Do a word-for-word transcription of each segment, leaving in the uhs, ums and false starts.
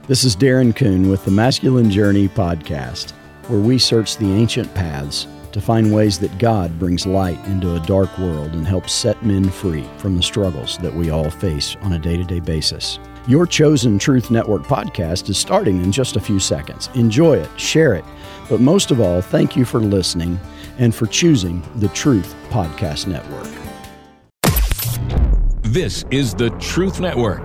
This is Darren Kuhn with the Masculine Journey podcast, where we search the ancient paths to find ways that God brings light into a dark world and helps set men free from the struggles that we all face on a day-to-day basis. Your chosen Truth Network podcast is starting in just a few seconds. Enjoy it, share it, but most of all, thank you for listening and for choosing the Truth Podcast Network. This is the Truth Network.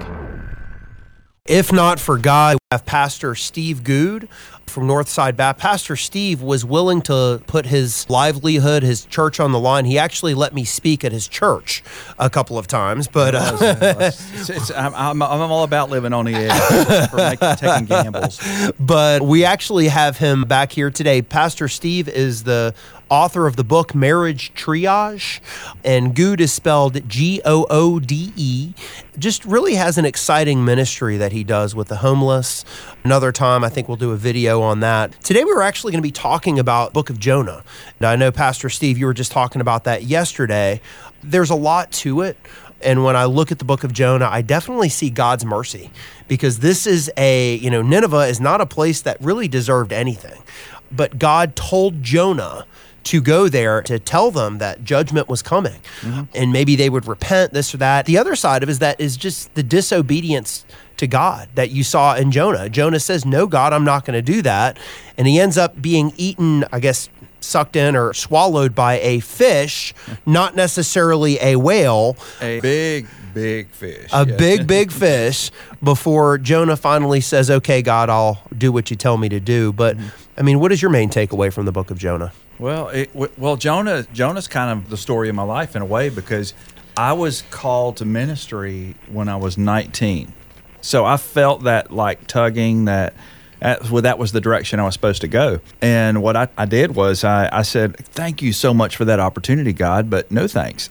If not for God, we have Pastor Steve Good from Northside Baptist. Pastor Steve was willing to put his livelihood, his church on the line. He actually let me speak at his church a couple of times. But uh, it's, it's, I'm, I'm, I'm all about living on the edge for making, taking gambles. But we actually have him back here today. Pastor Steve is the author of the book Marriage Triage, and Good is spelled G O O D E. Just really has an exciting ministry that he does with the homeless. Another time, I think we'll do a video on that. Today, we were actually going to be talking about the book of Jonah. And I know, Pastor Steve, you were just talking about that yesterday. There's a lot to it. And when I look at the book of Jonah, I definitely see God's mercy, because this is a, you know, Nineveh is not a place that really deserved anything. But God told Jonah to go there to tell them that judgment was coming, mm-hmm. and maybe they would repent, this or that. The other side of it is that is just the disobedience to God that you saw in Jonah. Jonah says, no, God, I'm not going to do that. And he ends up being eaten, I guess, sucked in or swallowed by a fish, not necessarily a whale. A big, big fish. A yes. big, big fish, before Jonah finally says, okay, God, I'll do what you tell me to do. But, mm-hmm. I mean, what is your main takeaway from the book of Jonah? Well, it, well, Jonah, Jonah's kind of the story of my life in a way, because I was called to ministry when I was nineteen. So I felt that like tugging that, well, that was the direction I was supposed to go. And what I, I did was I, I said, thank you so much for that opportunity, God, but no thanks.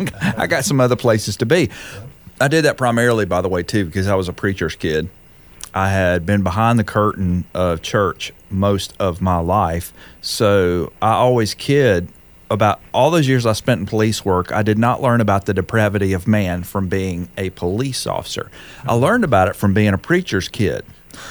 I got some other places to be. I did that primarily, by the way, too, because I was a preacher's kid. I had been behind the curtain of church most of my life, so I always kid about all those years I spent in police work. I did not learn about the depravity of man from being a police officer. I learned about it from being a preacher's kid,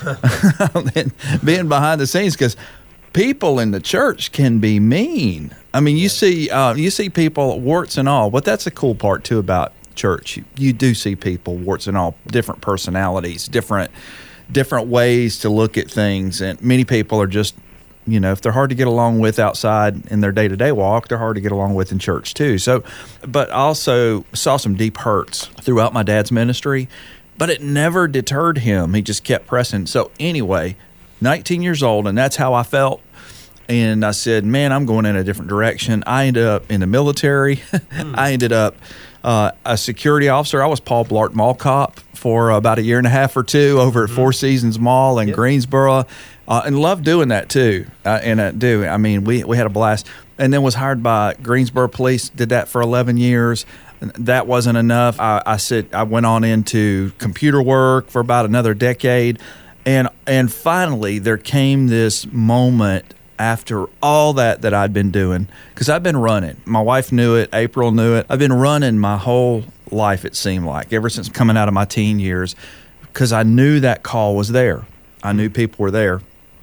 and being behind the scenes, because people in the church can be mean. I mean, you see, uh, you see people, warts and all, but that's the cool part too about church. You, you do see people, warts and all, different personalities, different different ways to look at things, and many people are just, you know, if they're hard to get along with outside in their day-to-day walk, they're hard to get along with in church too. So, but I also saw some deep hurts throughout my dad's ministry, but it never deterred him. He just kept pressing. So anyway, nineteen years old, and that's how I felt. And I said, man, I'm going in a different direction. I ended up in the military. mm. I ended up uh, a security officer. I was Paul Blart Mall cop for about a year and a half or two over at mm. Four Seasons Mall in yep. Greensboro, uh, and loved doing that too. Uh, and I do. I mean, we, we had a blast. And then was hired by Greensboro Police, did that for eleven years. That wasn't enough. I, I said I went on into computer work for about another decade. And and finally, there came this moment after all that that I'd been doing, because I've been running. My wife knew it. April knew it. I've been running my whole life, it seemed like, ever since coming out of my teen years, because I knew that call was there. I knew people were there.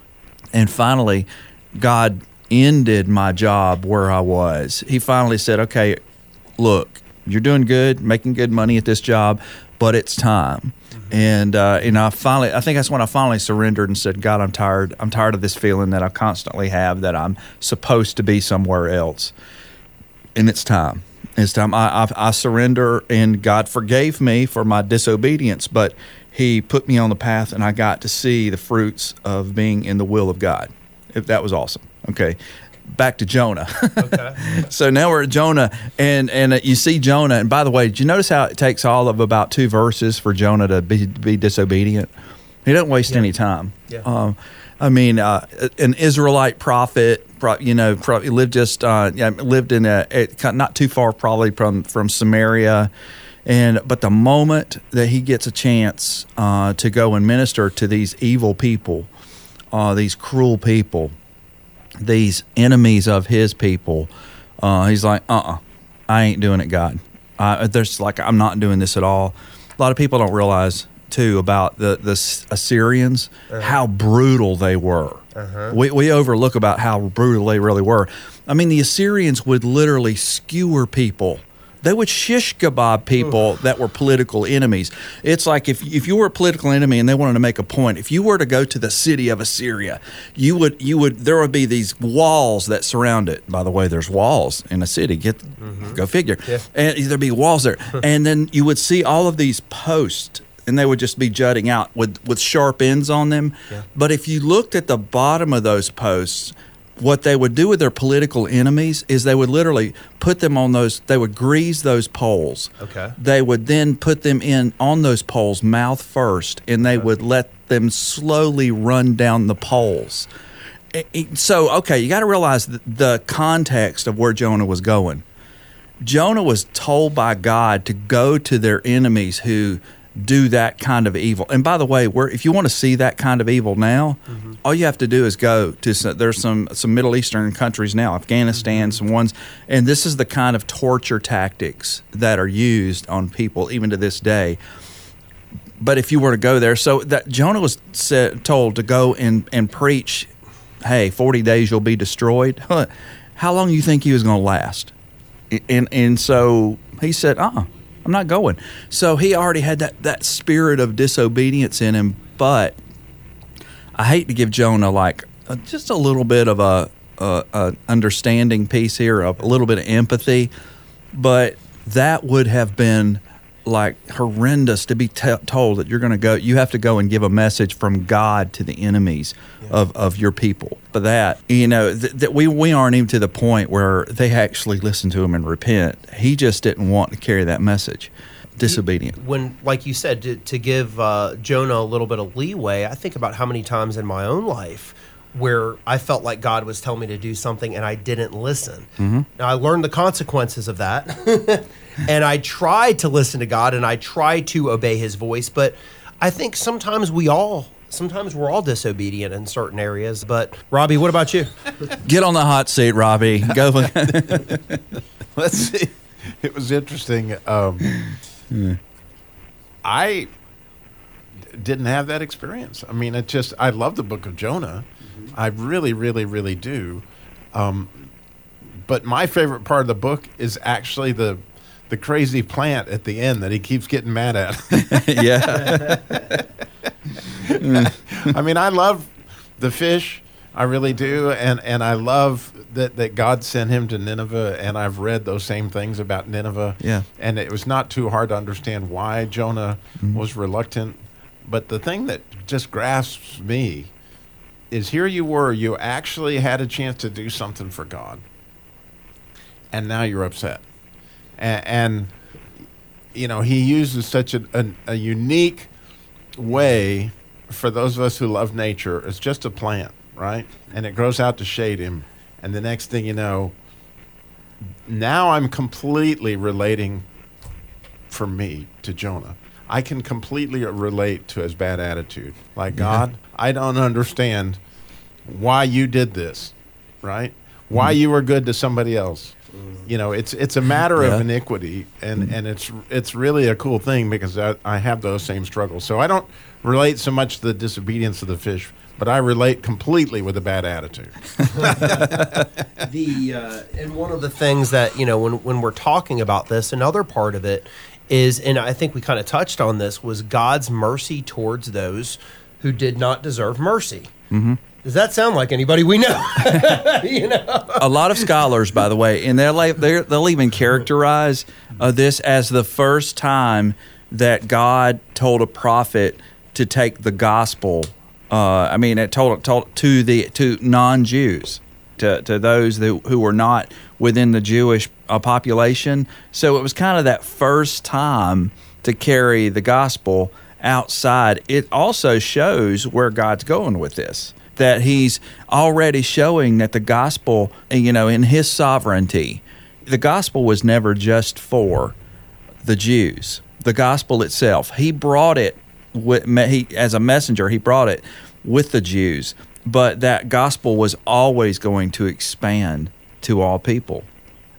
And finally, God ended my job where I was. He finally said, okay, look, you're doing good, making good money at this job, but it's time. And uh, and I finally, I think that's when I finally surrendered and said, God, I'm tired. I'm tired of this feeling that I constantly have that I'm supposed to be somewhere else. And it's time. It's time. I, I, I surrender, and God forgave me for my disobedience, but He put me on the path, and I got to see the fruits of being in the will of God. If that was awesome. Okay. Back to Jonah. Okay. So now we're at Jonah, and and uh, you see Jonah. And by the way, did you notice how it takes all of about two verses for Jonah to be be disobedient? He doesn't waste yeah. any time. Yeah. Um, I mean, uh, an Israelite prophet, you know, probably lived just uh, yeah, lived in a, a not too far probably from from Samaria, and but the moment that he gets a chance uh, to go and minister to these evil people, uh, these cruel people, these enemies of his people, uh, he's like, uh-uh, I ain't doing it, God. Uh, there's like, I'm not doing this at all. A lot of people don't realize too about the the Assyrians, uh-huh. how brutal they were. Uh-huh. We we overlook about how brutal they really were. I mean, the Assyrians would literally skewer people. They would shish kebab people that were political enemies. It's like if if you were a political enemy and they wanted to make a point, if you were to go to the city of Assyria, you would you would there would be these walls that surround it. By the way, there's walls in a city. Get mm-hmm. go figure. Yeah. And there'd be walls there, and then you would see all of these posts, and they would just be jutting out with with sharp ends on them. Yeah. But if you looked at the bottom of those posts, what they would do with their political enemies is they would literally put them on those, they would grease those poles. Okay. They would then put them in on those poles mouth first, and they okay. would let them slowly run down the poles. So, okay, you got to realize the context of where Jonah was going. Jonah was told by God to go to their enemies who do that kind of evil. And by the way, where if you want to see that kind of evil now, mm-hmm. all you have to do is go to some, there's some some Middle Eastern countries now, Afghanistan, mm-hmm. some ones, and this is the kind of torture tactics that are used on people even to this day. But if you were to go there, so that Jonah was said, told to go and, and preach, hey, forty days you'll be destroyed. How long do you think he was going to last? And and so he said, uh-uh. I'm not going. So he already had that, that spirit of disobedience in him. But I hate to give Jonah like a, just a little bit of a, a, a understanding piece here, a little bit of empathy. But that would have been like horrendous to be t- told that you're going to go. You have to go and give a message from God to the enemies yeah. of, of your people. But that, you know, th- that we we aren't even to the point where they actually listen to him and repent. He just didn't want to carry that message. Disobedient. When, like you said, to, to give uh, Jonah a little bit of leeway, I think about how many times in my own life where I felt like God was telling me to do something and I didn't listen. Mm-hmm. Now, I learned the consequences of that. And I tried to listen to God and I tried to obey his voice. But I think sometimes we all, sometimes we're all disobedient in certain areas. But Robbie, what about you? Get on the hot seat, Robbie. Go. Let's see. It was interesting. Um, hmm. I didn't have that experience. I mean, it just, I love the book of Jonah. Mm-hmm. I really, really, really do. Um, but my favorite part of the book is actually the the crazy plant at the end that he keeps getting mad at. Yeah. I mean, I love the fish. I really do. And, and I love that, that God sent him to Nineveh, and I've read those same things about Nineveh. Yeah. And it was not too hard to understand why Jonah mm-hmm. was reluctant. But the thing that just grasps me is here you were, you actually had a chance to do something for God, and now you're upset. And, and you know, he uses such a, a, a unique way for those of us who love nature. It's just a plant, right? And it grows out to shade him. And the next thing you know, now I'm completely relating, for me, to Jonah. I can completely relate to his bad attitude. Like, God, I don't understand why you did this, right? Why mm-hmm. you were good to somebody else. You know, it's it's a matter yeah. of iniquity, and, mm-hmm. and it's it's really a cool thing because I, I have those same struggles. So I don't relate so much to the disobedience of the fish, but I relate completely with a bad attitude. the uh, and one of the things that, you know, when when we're talking about this, another part of it is, and I think we kind of touched on this, was God's mercy towards those who did not deserve mercy. Mm-hmm. Does that sound like anybody we know? You know, a lot of scholars, by the way, and they'll they'll even characterize uh, this as the first time that God told a prophet to take the gospel. Uh, I mean, it told told to the to non-Jews, to to those who, who were not within the Jewish uh, population. So it was kind of that first time to carry the gospel outside. It also shows where God's going with this. That he's already showing that the gospel, you know, in his sovereignty, the gospel was never just for the Jews. The gospel itself, he brought it with, he, as a messenger, he brought it with the Jews. But that gospel was always going to expand to all people.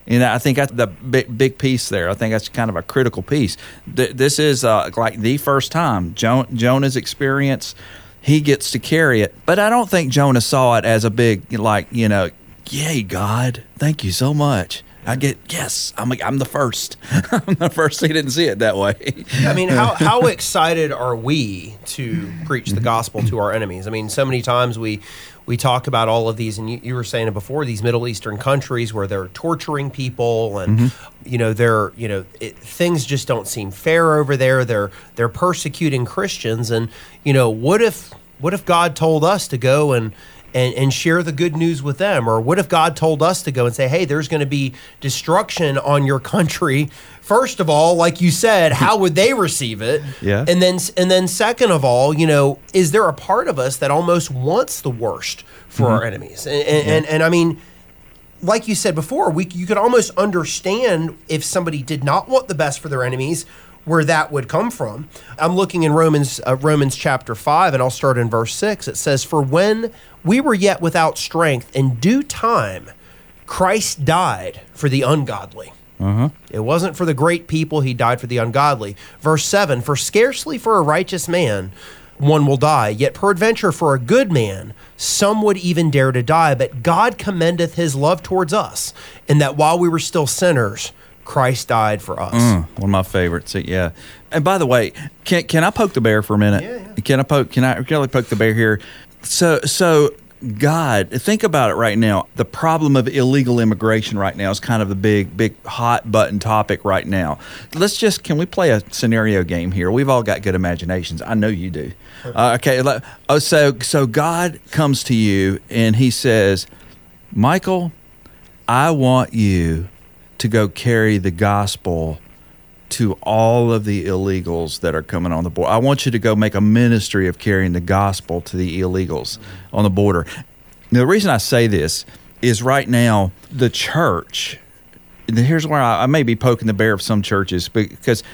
And I think that's the big, big piece there. I think that's kind of a critical piece. Th- this is uh, like the first time jo- Jonah's experience, he gets to carry it. But I don't think Jonah saw it as a big, like, you know, yay, God, thank you so much. I get, yes, I'm I'm the first. I'm the first. He didn't see it that way. I mean, how, how excited are we to preach the gospel to our enemies? I mean, so many times we we talk about all of these, and you, you were saying it before, these Middle Eastern countries where they're torturing people, and mm-hmm. you know they're you know it, things just don't seem fair over there. They're they're persecuting Christians, and you know what if what if God told us to go and And, and share the good news with them? Or what if God told us to go and say, hey, there's going to be destruction on your country? First of all, like you said, how would they receive it? Yeah. And then and then second of all, you know, is there a part of us that almost wants the worst for mm-hmm. our enemies? And and, yeah. and and I mean, like you said before, we you could almost understand if somebody did not want the best for their enemies, where that would come from. I'm looking in Romans uh, Romans chapter five, and I'll start in verse six. It says, "For when we were yet without strength, in due time, Christ died for the ungodly." Uh-huh. It wasn't for the great people, he died for the ungodly. Verse seven, "For scarcely for a righteous man one will die, yet peradventure for a good man some would even dare to die. But God commendeth his love towards us, in that while we were still sinners, Christ died for us." Mm, one of my favorites. Yeah. And by the way, can can I poke the bear for a minute? Yeah, yeah. Can I poke? Can I really poke the bear here? So so God, think about it right now. The problem of illegal immigration right now is kind of the big big hot button topic right now. Let's just can we play a scenario game here? We've all got good imaginations. I know you do. Uh, okay. Oh, so so God comes to you and he says, "Michael, I want you to go carry the gospel to all of the illegals that are coming on the border. I want you to go make a ministry of carrying the gospel to the illegals mm-hmm. on the border." Now, the reason I say this is right now, the church, and here's where I, I may be poking the bear of some churches, because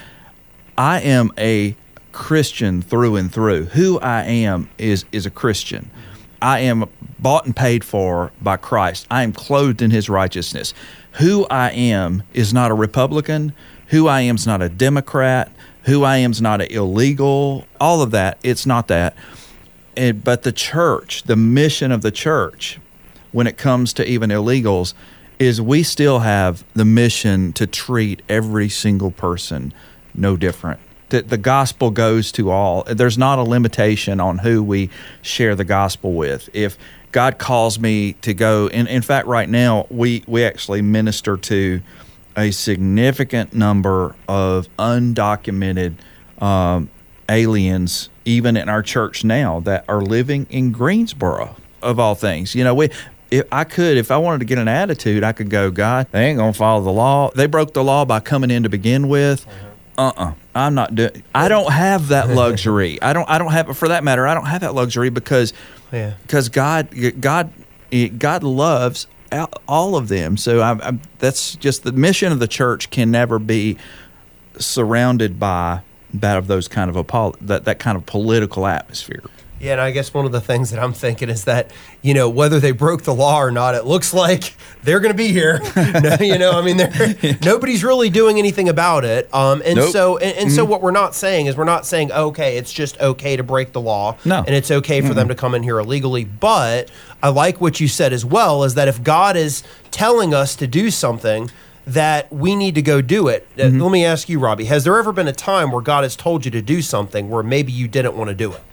I am a Christian through and through. Who I am is is a Christian. I am bought and paid for by Christ. I am clothed in his righteousness. Who I am is not a Republican. Who I am is not a Democrat. Who I am is not an illegal. All of that, it's not that. And, but the church, the mission of the church, when it comes to even illegals, is we still have the mission to treat every single person no different. The, the gospel goes to all. There's not a limitation on who we share the gospel with. If God calls me to go, and in fact, right now, we, we actually minister to a significant number of undocumented um, aliens, even in our church now, that are living in Greensboro, of all things. You know, we if I could, if I wanted to get an attitude, I could go, God, they ain't going to follow the law. They broke the law by coming in to begin with. Uh-uh. I'm not doing. I don't have that luxury. I don't. I don't have. For that matter, I don't have that luxury because, yeah. because God, God, God loves all of them. So I, I, that's just the mission of the church can never be surrounded by that of those kind of a that that kind of political atmosphere. Yeah, and I guess one of the things that I'm thinking is that, you know, whether they broke the law or not, it looks like they're going to be here. No, you know, I mean, nobody's really doing anything about it. Um, and nope. so, and, and mm-hmm. so, what we're not saying is we're not saying, okay, it's just okay to break the law, no. and it's okay for mm-hmm. them to come in here illegally. But I like what you said as well, is that if God is telling us to do something, that we need to go do it. Mm-hmm. Let me ask you, Robbie, has there ever been a time where God has told you to do something where maybe you didn't want to do it?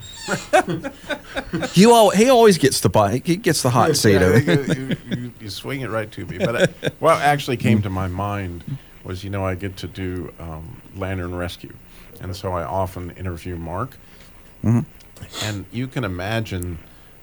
you all, he always gets the buy. He gets the hot seat. Yeah, you, you, you swing it right to me. But I, what actually came to my mind was, you know, I get to do um, Lantern Rescue, and so I often interview Mark, mm-hmm. and you can imagine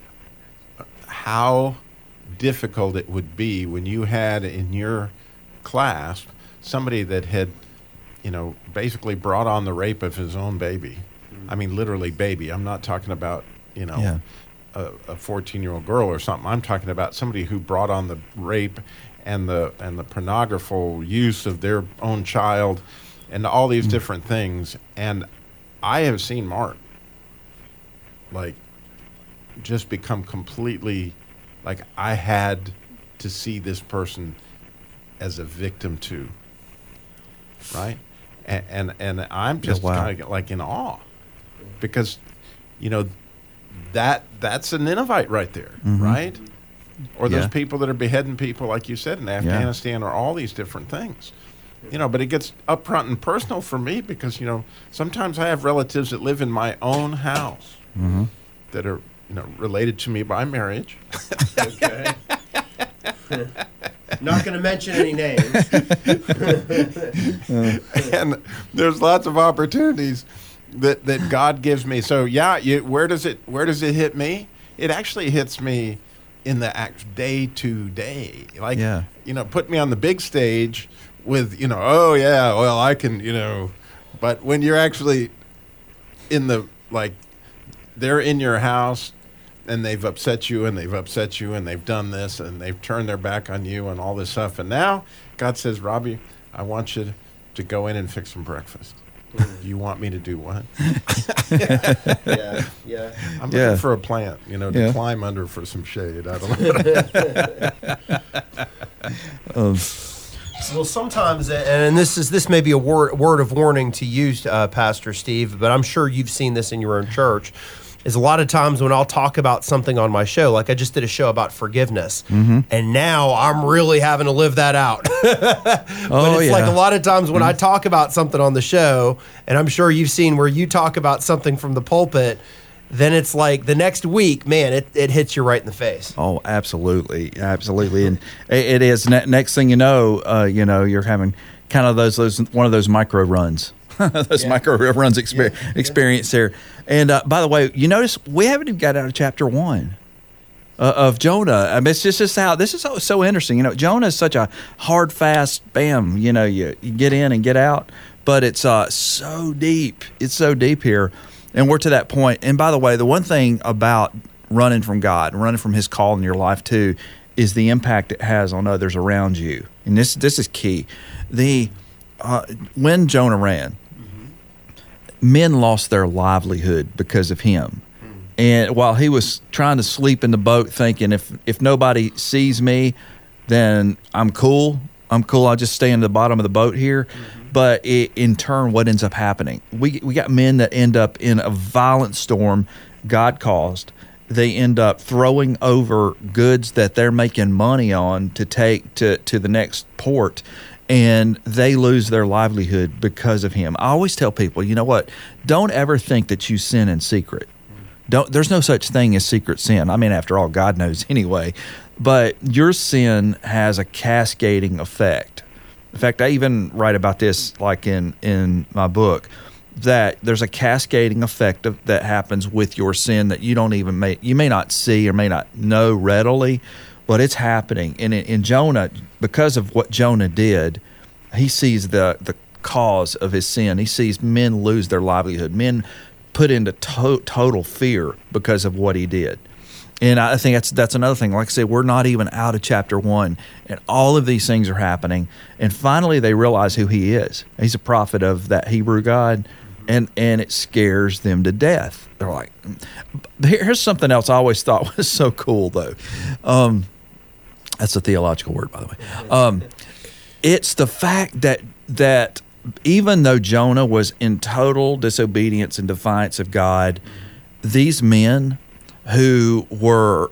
how difficult it would be when you had in your class somebody that had, you know, basically brought on the rape of his own baby. I mean, literally baby. I'm not talking about, you know, yeah. a fourteen-year-old girl or something. I'm talking about somebody who brought on the rape and the and the pornographical use of their own child and all these mm. different things. And I have seen Mark, like, just become completely, like, I had to see this person as a victim to, right? And and, and I'm just Yeah, wow. kind of like in awe, because, you know, that that's a Ninevite right there, Mhm. right? Or those Yeah. people that are beheading people, like you said, in Afghanistan, or all these different things. You know, but it gets upfront and personal for me because, you know, sometimes I have relatives that live in my own house Mhm. that are, you know, related to me by marriage. Okay. Not going to mention any names. And there's lots of opportunities that, that God gives me. So yeah, you, where does it where does it hit me? It actually hits me in the act day to day. Like, Yeah. you know, put me on the big stage with, you know, oh yeah, well I can, you know, but when you're actually in the, like, they're in your house and they've upset you and they've upset you and they've done this and they've turned their back on you and all this stuff. And now God says, Robbie, I want you to go in and fix some breakfast. You want me to do what? Yeah, yeah. I'm Yeah. looking for a plant, you know, to Yeah. climb under for some shade. I don't know. Um, Well, sometimes, and this is this may be a word word of warning to you, uh, Pastor Steve, but I'm sure you've seen this in your own church. Is a lot of times when I'll talk about something on my show, like I just did a show about forgiveness, Mm-hmm. and now I'm really having to live that out. But Oh, it's yeah. like a lot of times when I talk about something on the show, and I'm sure you've seen where you talk about something from the pulpit, then it's like the next week, man, it, it hits you right in the face. Oh, absolutely, absolutely, and it, it is. Ne- next thing you know, uh, you know, you're having kind of those, those one of those micro runs, those Yeah. micro runs exper- Yeah. experience there. And uh, by the way, you notice we haven't even got out of chapter one uh, of Jonah. I mean, it's just, just how this is so, so interesting. You know, Jonah is such a hard, fast, bam. You know, you, you get in and get out, but it's uh, so deep. It's so deep here. And we're to that point. And by the way, the one thing about running from God, running from His call in your life too, is the impact it has on others around you. And this this is key. The uh, when Jonah ran, men lost their livelihood because of him. And while he was trying to sleep in the boat, thinking if if nobody sees me, then I'm cool. I'm cool. I'll just stay in the bottom of the boat here. But it, in turn, what ends up happening? We we got men that end up in a violent storm God caused. They end up throwing over goods that they're making money on to take to, to the next port, and they lose their livelihood because of him. I always tell people, you know what? Don't ever think that you sin in secret. Don't. There's no such thing as secret sin. I mean, after all, God knows anyway. But your sin has a cascading effect. In fact, I even write about this, like in, in my book, that there's a cascading effect of, that happens with your sin that you don't even may you may not see or may not know readily, but it's happening. And in, in Jonah, because of what Jonah did, he sees the the cause of his sin. He sees men lose their livelihood, men put into to- total fear because of what he did. And I think that's that's another thing. Like I said, we're not even out of chapter one, and all of these things are happening. And finally, they realize who he is. He's a prophet of that Hebrew God, and and it scares them to death. They're like, here's something else I always thought was so cool, though. Um, that's a theological word, by the way. Um, it's the fact that that even though Jonah was in total disobedience and defiance of God, these men who were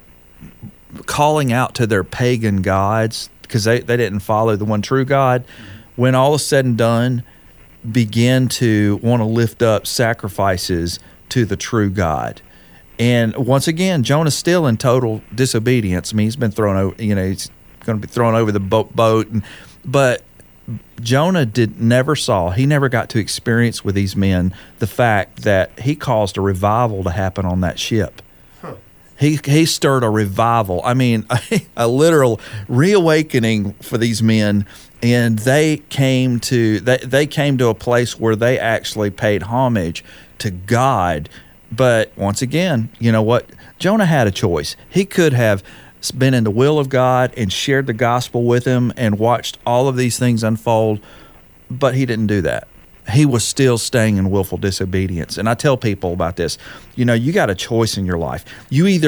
calling out to their pagan gods because they, they didn't follow the one true God, when all is said and done, begin to want to lift up sacrifices to the true God. And once again, Jonah's still in total disobedience. I mean, he's been thrown over, you know, he's going to be thrown over the boat, boat and, but Jonah did never saw, he never got to experience with these men the fact that he caused a revival to happen on that ship. He he stirred a revival. I mean, a, a literal reawakening for these men, and they came to they, they came to a place where they actually paid homage to God. But once again, you know what? Jonah had a choice. He could have been in the will of God and shared the gospel with him and watched all of these things unfold, but he didn't do that. He was still staying in willful disobedience. And I tell people about this. You know, you got a choice in your life. You either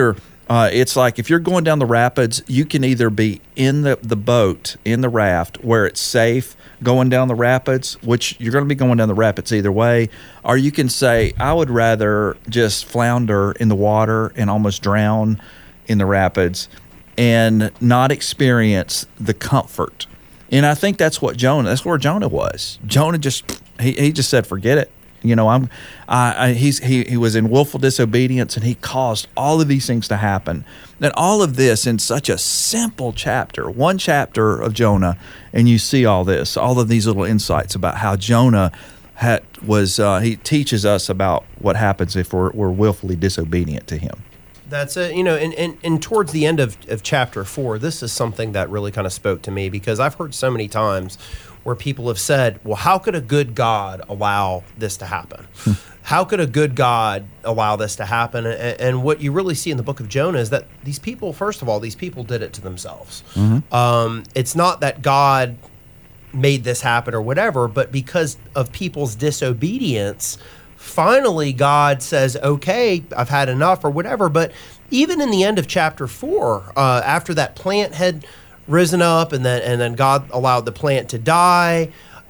Uh, it's like if you're going down the rapids, you can either be in the, the boat, in the raft, where it's safe going down the rapids, which you're going to be going down the rapids either way, or you can say, I would rather just flounder in the water and almost drown in the rapids and not experience the comfort. And I think that's what Jonah, that's where Jonah was. Jonah just, he, he just said, forget it. You know, I'm, I, I, he's, he, he was in willful disobedience, and he caused all of these things to happen. And all of this in such a simple chapter, one chapter of Jonah, and you see all this, all of these little insights about how Jonah had, was, uh, he teaches us about what happens if we're, we're willfully disobedient to him. That's it. You know, and, and, and towards the end of, of chapter four, this is something that really kind of spoke to me, because I've heard so many times where people have said, well, how could a good God allow this to happen? How could a good God allow this to happen? And, and what you really see in the book of Jonah is that these people, first of all, these people did it to themselves. Mm-hmm. Um, it's not that God made this happen or whatever, but because of people's disobedience, finally God says, okay, I've had enough or whatever. But even in the end of chapter four, uh, after that plant had risen up, and then and then God allowed the plant to die.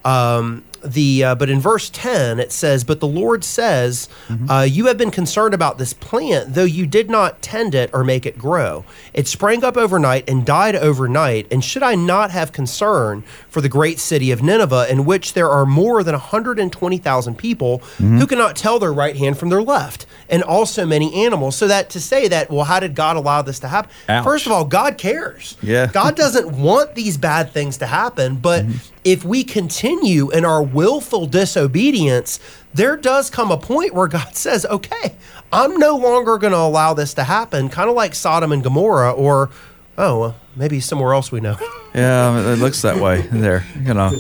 Um, the uh, but in verse ten it says, "But the Lord says, mm-hmm. uh, you have been concerned about this plant, though you did not tend it or make it grow. It sprang up overnight and died overnight. And should I not have concern for the great city of Nineveh, in which there are more than one hundred twenty thousand people mm-hmm. who cannot tell their right hand from their left, and also many animals?" So that to say that, well, how did God allow this to happen? Ouch. First of all, God cares. Yeah. God doesn't want these bad things to happen, but mm-hmm. if we continue in our willful disobedience, there does come a point where God says, okay, I'm no longer going to allow this to happen, kind of like Sodom and Gomorrah, or, oh, well, maybe somewhere else we know. Yeah, it looks that way there, you know.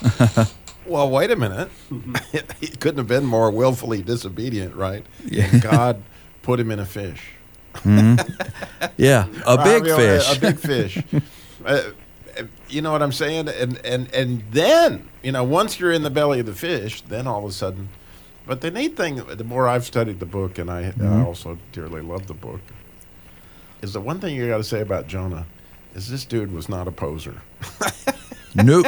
Well, wait a minute. He couldn't have been more willfully disobedient, right? Yeah. And God put him in a fish. Mm-hmm. Yeah, a big I mean, fish. A, a big fish. uh, you know what I'm saying? And, and, and then, you know, once you're in the belly of the fish, then all of a sudden. But the neat thing, the more I've studied the book, and I, mm-hmm. I also dearly love the book, is the one thing you got to say about Jonah is this dude was not a poser. Nope.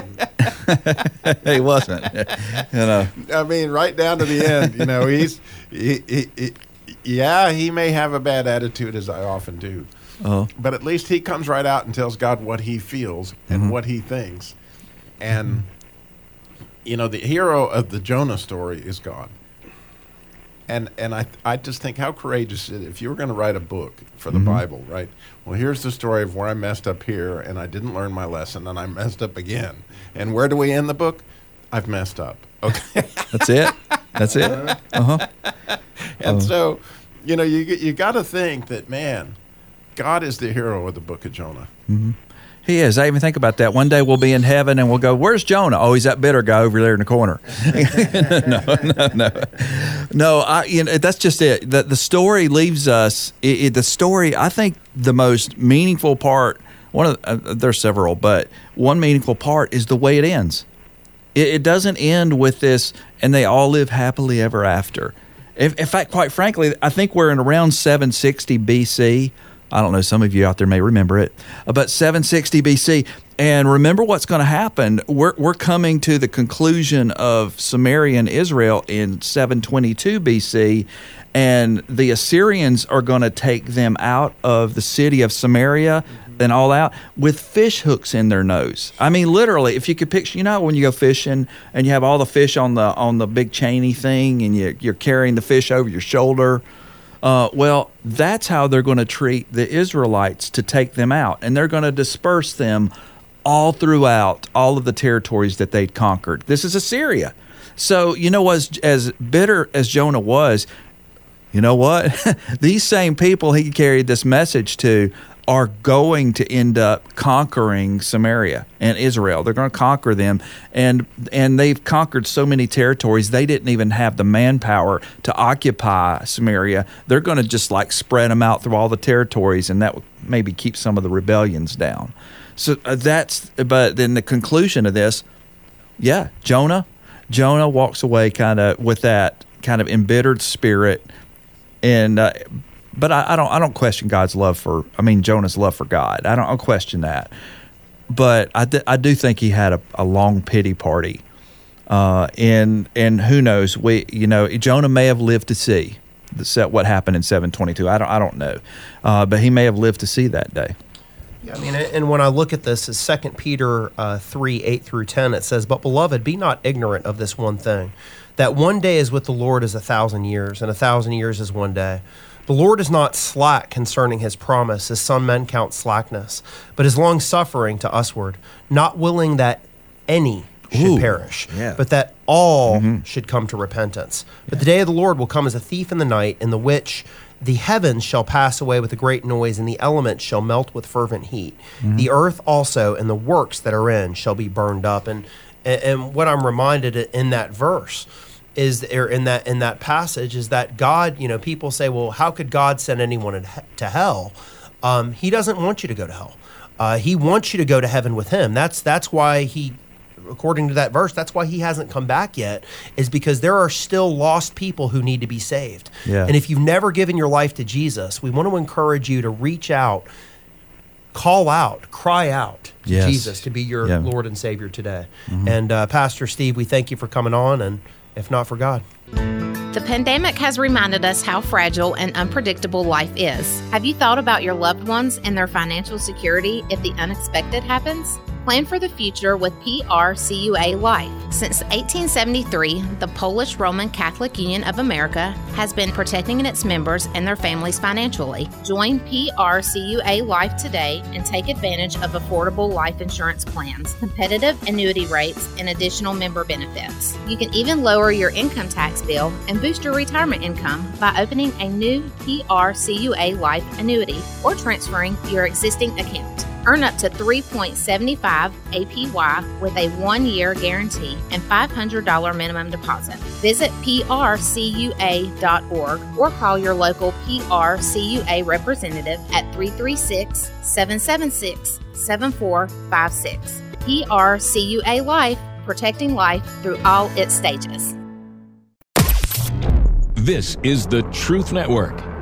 He wasn't. You know. I mean, right down to the end, you know, he's, he, he, he, yeah, he may have a bad attitude, as I often do. Uh-huh. But at least he comes right out and tells God what he feels and mm-hmm. what he thinks. And, mm-hmm. you know, the hero of the Jonah story is God. And and I I just think how courageous it is. If you were going to write a book for the mm-hmm. Bible, right? Well, here's the story of where I messed up here, and I didn't learn my lesson, and I messed up again. And where do we end the book? I've messed up. Okay. That's it? That's it? Uh-huh. And uh-huh. so, you know, you you got to think that, man, God is the hero of the book of Jonah. Mm-hmm. He is. I even think about that. One day we'll be in heaven and we'll go, where's Jonah? Oh, he's that bitter guy over there in the corner. no, no, no. No, I, you know, that's just it. The, the story leaves us, it, it, the story, I think the most meaningful part, one of uh, there's several, but one meaningful part is the way it ends. It, it doesn't end with this, and they all live happily ever after. In, in fact, quite frankly, I think we're in around seven sixty B C. I don't know, some of you out there may remember it, but seven sixty B C. And remember what's going to happen. We're we're coming to the conclusion of Samaria and Israel in seven twenty-two B C, and the Assyrians are going to take them out of the city of Samaria mm-hmm. and all out with fish hooks in their nose. I mean, literally, if you could picture, you know, when you go fishing and you have all the fish on the on the big chainy thing, and you, you're carrying the fish over your shoulder. Uh, well, that's how they're going to treat the Israelites to take them out. And they're going to disperse them all throughout all of the territories that they'd conquered. This is Assyria. So, you know, as, as bitter as Jonah was, you know what? These same people he carried this message to are going to end up conquering Samaria and Israel. They're going to conquer them, and and they've conquered so many territories, they didn't even have the manpower to occupy Samaria. They're going to just like spread them out through all the territories, and that would maybe keep some of the rebellions down. So uh, that's, but then the conclusion of this, yeah, Jonah, Jonah walks away kind of with that kind of embittered spirit, and uh, but I, I don't I don't question God's love for, I mean, Jonah's love for God. I don't, I don't question that. But I, d- I do think he had a, a long pity party. Uh, and and who knows, we you know, Jonah may have lived to see the, what happened in seven twenty-two. I don't I don't know. Uh, but he may have lived to see that day. Yeah, I mean, and when I look at this, as Second Peter uh, three, eight through ten, it says, "But beloved, be not ignorant of this one thing, that one day is with the Lord as a thousand years, and a thousand years is one day. The Lord is not slack concerning his promise, as some men count slackness, but is long-suffering to usward, not willing that any should Ooh, perish, yeah. but that all mm-hmm. should come to repentance. But yeah. the day of the Lord will come as a thief in the night, in the which the heavens shall pass away with a great noise, and the elements shall melt with fervent heat. Mm-hmm. The earth also and the works that are in shall be burned up." And and, and what I'm reminded in that verse is, or in that in that passage, is that God, you know, people say, well, how could God send anyone in he- to hell? Um, he doesn't want you to go to hell. Uh, he wants you to go to heaven with him. That's that's why he, according to that verse, that's why he hasn't come back yet, is because there are still lost people who need to be saved. Yeah. And if you've never given your life to Jesus, we want to encourage you to reach out, call out, cry out to yes. Jesus to be your yeah. Lord and Savior today. Mm-hmm. And uh, Pastor Steve, we thank you for coming on, and if not for God. The pandemic has reminded us how fragile and unpredictable life is. Have you thought about your loved ones and their financial security if the unexpected happens? Plan for the future with P R C U A Life. Since eighteen seventy-three, the Polish Roman Catholic Union of America has been protecting its members and their families financially. Join P R C U A Life today and take advantage of affordable life insurance plans, competitive annuity rates, and additional member benefits. You can even lower your income tax bill and boost your retirement income by opening a new P R C U A Life annuity or transferring your existing account. Earn up to three point seven five A P Y with a one-year guarantee and five hundred dollars minimum deposit. Visit P R C U A dot org or call your local P R C U A representative at three three six, seven seven six, seven four five six. P R C U A Life, protecting life through all its stages. This is the Truth Network.